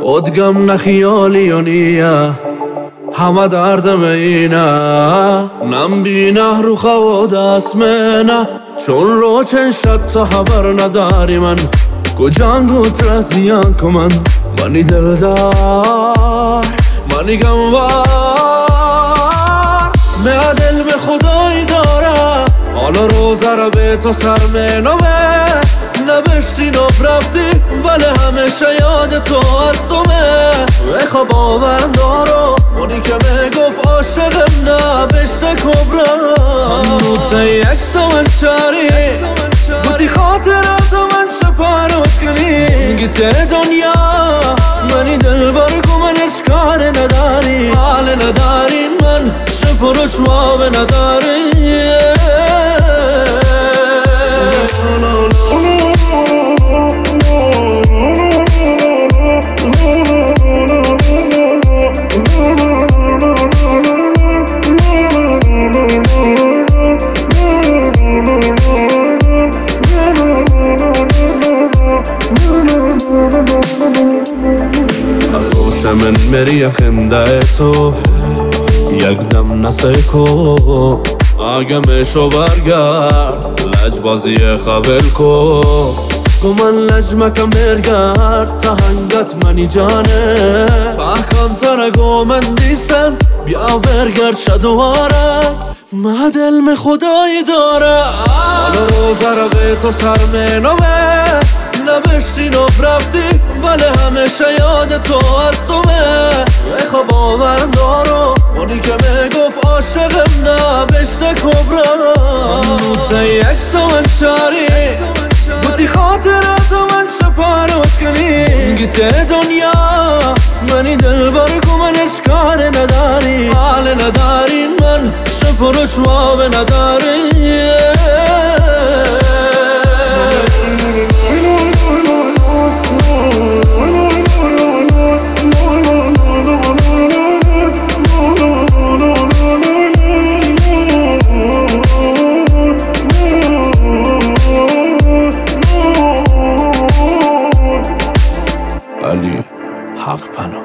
ادگم نخیالی و نیه همه دردم اینه نم بینه رو خود اسمنه چون رو چن شد تا خبر نداری من کجانگو ترزیان کمن منی دلدار منی گموار من دل به خدایی داره حالا روزه را به تو سر منوه نبشتی نب رفتی ولی همیشه یاد تو از تومه بخوا باور دارو اونی که میگفت عاشقم نبشته کبرا همونو تا یک سوان چاری گوتی خاطرات من شپاروت کنی گیته دنیا منی دل برگو من اشکار نداری حال نداری من شپروش واب نداری من مری خنده تو یک دم نسکو آگه میشو برگرد لجبازی خبل کو گو من لجمکم برگرد تا هنگت منی جانه بحکم ترگو من نیستم بیا برگرد شدواره ما دل می خدایی داره حالا روزه را به تو سر منوه نبشتی نب رفتی ولی همیشه یاد تو از تومه بخوا باور دارو اونی که میگفت عاشقم نبشته کبرا همونو تا یک سوان چاری گوتی خاطرات من شپاروت کنی گیته دنیا منی دل برگو من اشکار نداری حال نداری من شپروش واب نداری علی حق پناه